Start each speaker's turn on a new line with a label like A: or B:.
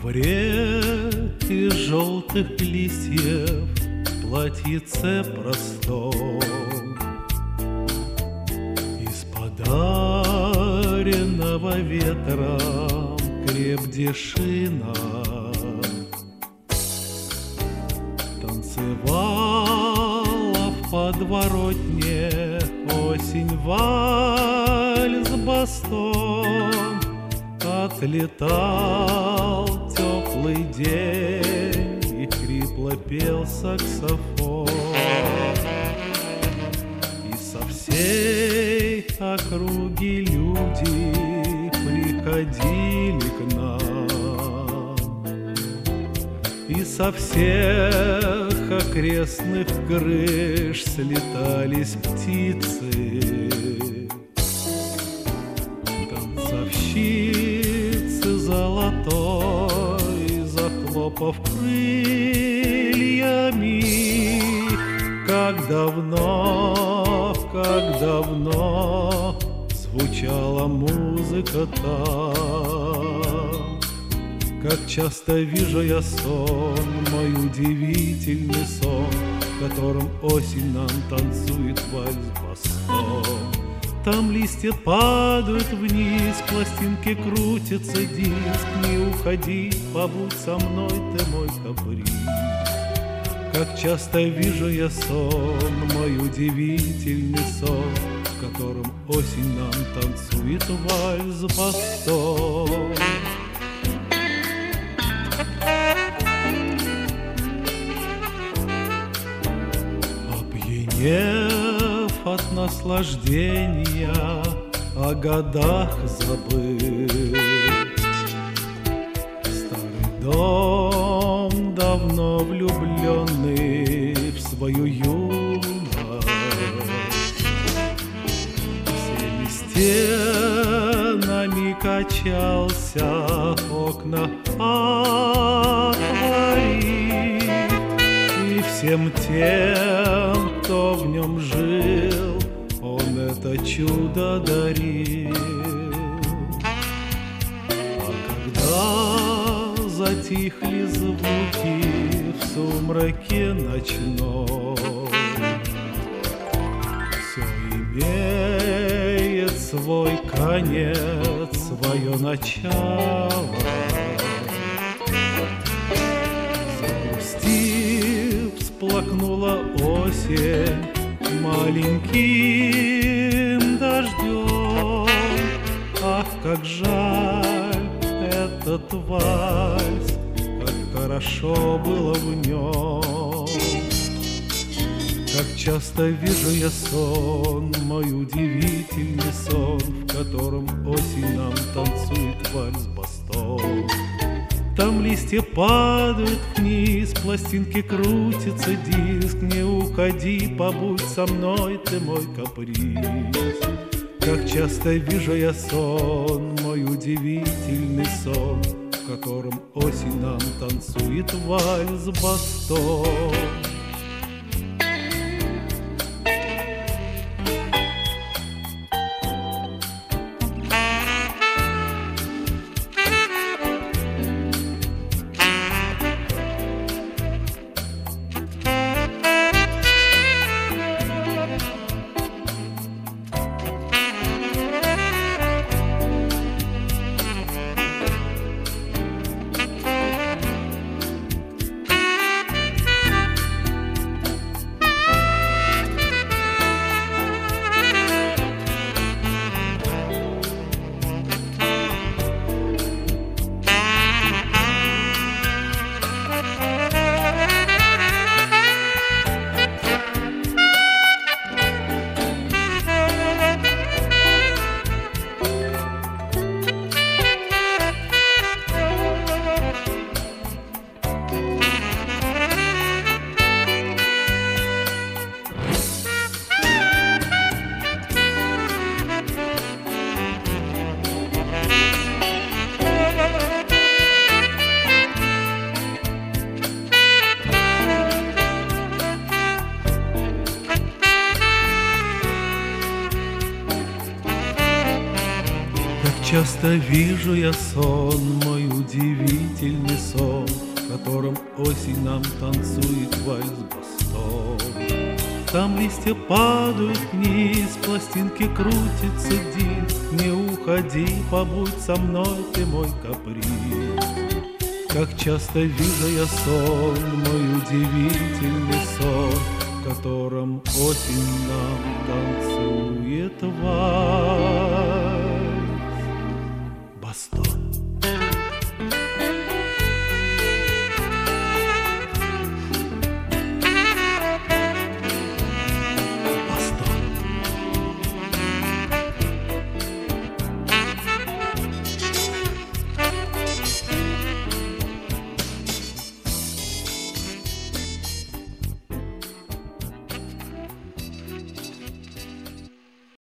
A: ковре из желтых листьев платьице простом, из подаренного ветром крепдешина танцевала в подворотне осень вальс бастон. Отлетал теплый день, и хрипло пел саксофон. И со всей округи люди приходили к нам, и со всех окрестных крыш слетались птицы. Танцовщицы золотой, захлопав крыльями, как давно звучала музыка там. Как часто вижу я сон, мой удивительный сон, в котором осень нам танцует вальс-бастон. Там листья падают вниз, пластинки крутятся, диск. Не уходи, побудь со мной, ты мой каприз. Как часто вижу я сон, мой удивительный сон, в котором осень нам танцует вальс-бастон. Опьянев от наслаждения, о годах забыл. Старый дом, давно влюбленный в свою юность, всеми стенами качался, окна отворив, и всем тем, кто в нем жил, он это чудо дарил. А когда затихли звуки в сумраке ночном, все имеет свой конец, свое начало. Загрустив, всплакнула осень маленьким дождем. Ах, как жаль этот вальс, как хорошо было в нем. Как часто вижу я сон, мой удивительный сон, в котором осень нам танцует вальс-бастон. Там листья падают вниз, пластинки крутятся, диск. Не уходи, побудь со мной, ты мой каприз. Как часто вижу я сон, мой удивительный сон, в котором осень нам танцует вальс-бастон. часто вижу я сон, мой удивительный сон, в котором осень нам танцует вальс-бастон. Там листья падают вниз, пластинки крутится диск. Не уходи, побудь со мной, ты мой каприз. Как часто вижу я сон, мой удивительный сон, в котором осень нам танцует вальс.